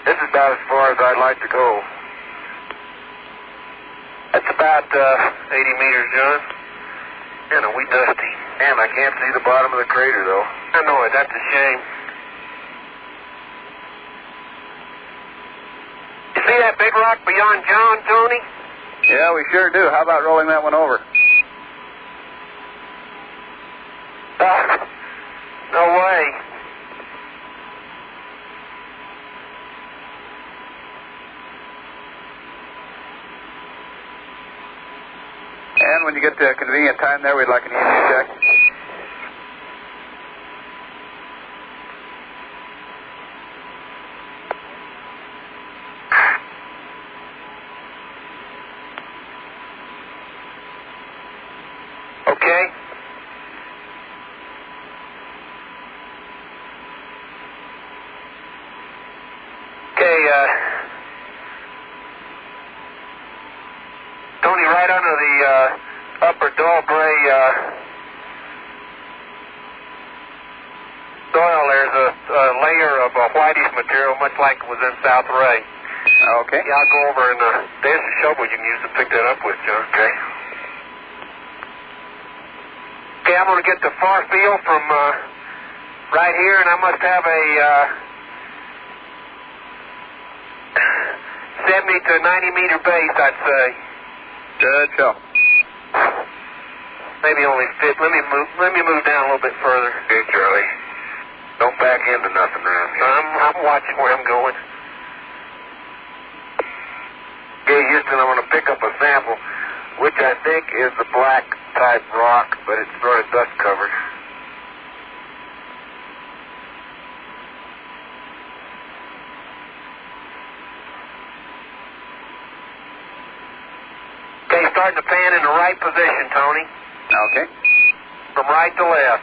This is about as far as I'd like to go. That's about 80 meters, John. You know, we dusty. Damn, I can't see the bottom of the crater, though. I know it. That's a shame. You see that big rock beyond John, Tony? Yeah, we sure do. How about rolling that one over? No way. And when you get to a convenient time there, we'd like an EMU check. Okay. Tony, right under the upper dull gray soil, there's a layer of whitish material, much like it was in South Ray. Okay. Yeah, I'll go over and there's a shovel you can use to pick that up with, John. Okay. Okay, I'm going to get the far field from right here, and I must have a 70 to 90 meter base, I'd say. Good show. Maybe only fit. Let me move down a little bit further. Hey, Charlie. Don't back into nothing around here. I'm watching where I'm going. Okay, Houston, I'm going to pick up a sample, which I think is the black type rock, but it's sort of dust covered. Okay, starting to pan in the right position, Tony. Okay. From right to left.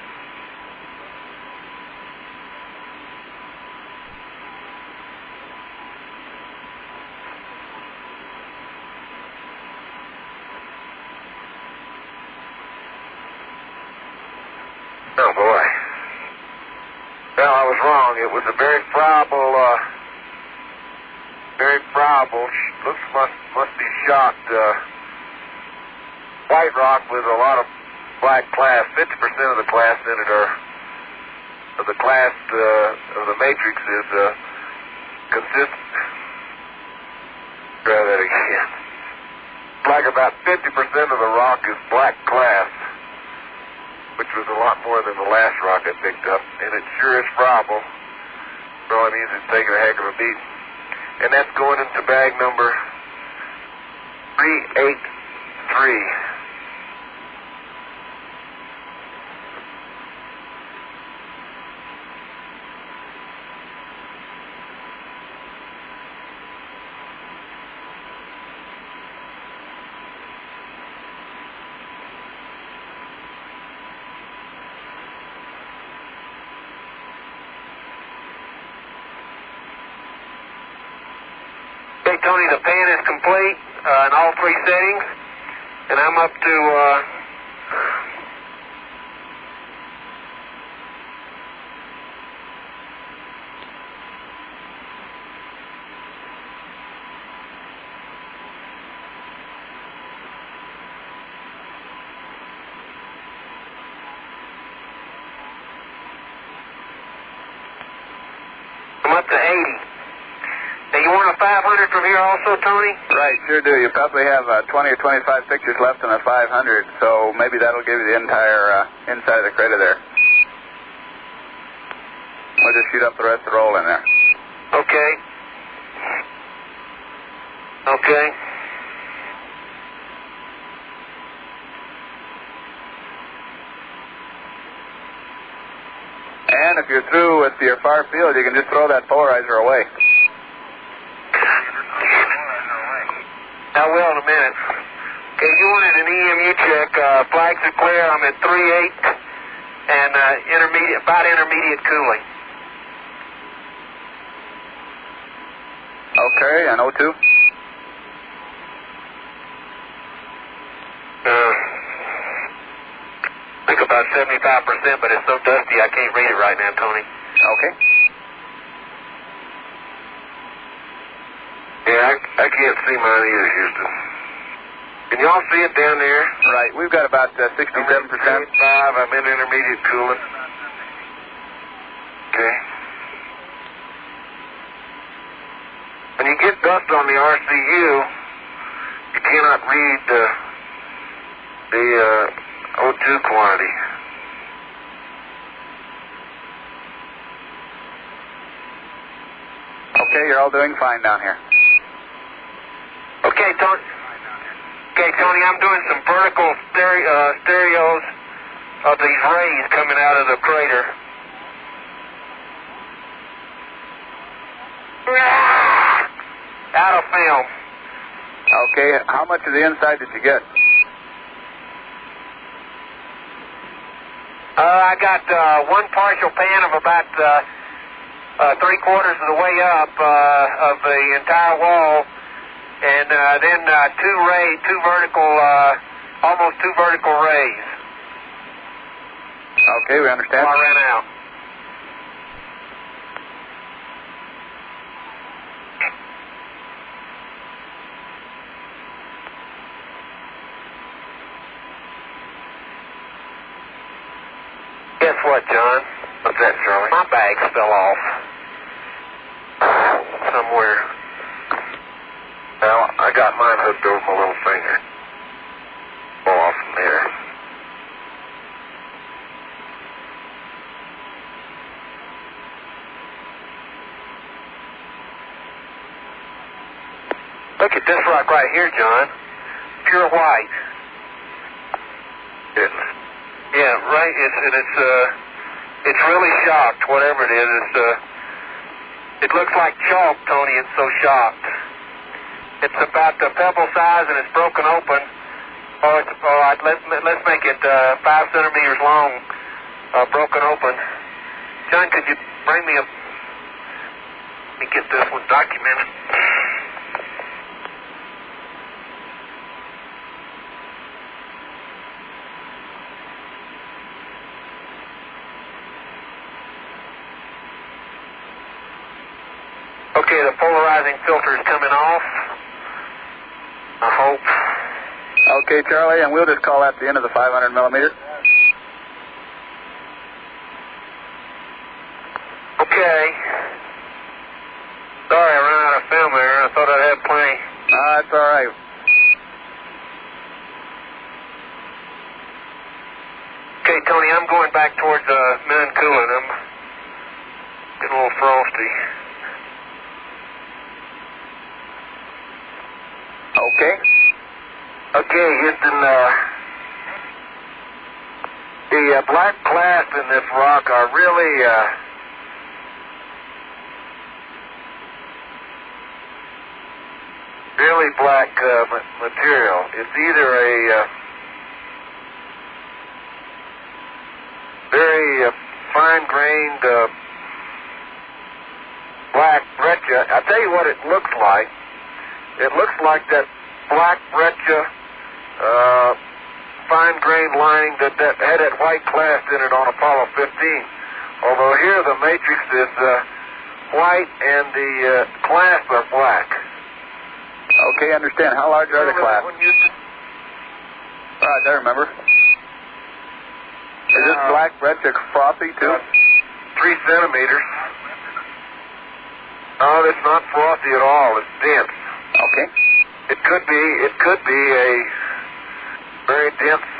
Oh, boy. Well, I was wrong. It was a very friable, must be shocked, white rock with a lot of black clast. 50% of the clast in it of the matrix is consistent. Try that again. Like about 50% of the rock is black clast, which was a lot more than the last rock I picked up, and it sure is friable. All it means it's taking a heck of a beat. And that's going into bag number 383. Okay, Tony, the pan is complete in all three settings, and I'm up to I'm up to 80. Now, you want a 500 from here also, Tony? Right, sure do. You probably have 20 or 25 pictures left on a 500, so maybe that'll give you the entire inside of the crater there. We'll just shoot up the rest of the roll in there. Okay. Okay. And if you're through with your far field, you can just throw that polarizer away. I will in a minute. Okay, you wanted an EMU check. Flags are clear. I'm at 3.8 and about intermediate cooling. Okay, and O2? I think about 75%, but it's so dusty I can't read it right now, Tony. Okay. I can't see mine either, Houston. Can y'all see it down there? Right. We've got about 67%. I'm in intermediate cooling. Okay. When you get dust on the RCU, you cannot read the O2 quantity. Okay, you're all doing fine down here. Okay, Tony. Okay, Tony, I'm doing some vertical stereos of these rays coming out of the crater. Out of film. Okay, how much of the inside did you get? I got one partial pan of about 3/4 of the way up of the entire wall, and then almost two vertical rays. Okay, we understand. I ran out. Guess what, John? What's that, Charlie? My bags fell off somewhere. Well, I got mine hooked over my little finger. Fall off from there. Look at this rock right here, John. Pure white. Yeah, right. It's really shocked. Whatever it is, it looks like chalk, Tony. It's so shocked. It's about the pebble size, and it's broken open. Let's make it 5 centimeters long, broken open. John, could you bring me let me get this one documented. Okay, the polarizing filter is coming off. I hope. Okay, Charlie, and we'll just call that the end of the 500 millimeter. Okay. Sorry, I ran out of film there. I thought I'd have plenty. That's all right. Okay, Tony, I'm going back towards Manculan. I'm getting a little frosty. Okay. Okay, Houston, the black clasts in this rock are really, really black material. It's either a very fine-grained black breccia. I'll tell you what it looks like. It looks like that black breccia fine-grained lining that had that white clast in it on Apollo 15. Although here the matrix is white and the clasts are black. Okay, understand. How large are the clasts? All right, I remember. Is this black breccia frothy too? 3 centimeters. No, it's not frothy at all. It's dense. Okay. It could be a very dense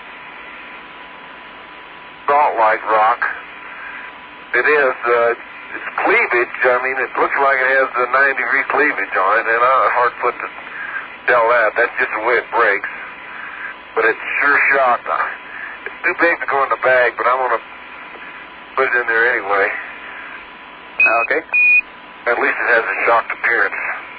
salt-like rock. It is. Its cleavage, I mean, it looks like it has a 9-degree cleavage on it, and I'm hard put to tell that. That's just the way it breaks. But it's sure shocked. It's too big to go in the bag, but I'm going to put it in there anyway. Okay. At least it has a shocked appearance.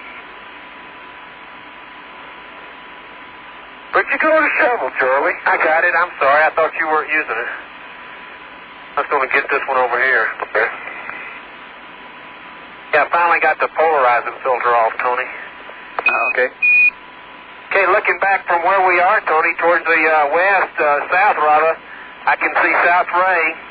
But you go to the shovel, Charlie. I got it. I'm sorry. I thought you weren't using it. I was going to get this one over here. Okay. Yeah, I finally got the polarizing filter off, Tony. Okay. Okay, looking back from where we are, Tony, towards the south, rather, I can see South Ray.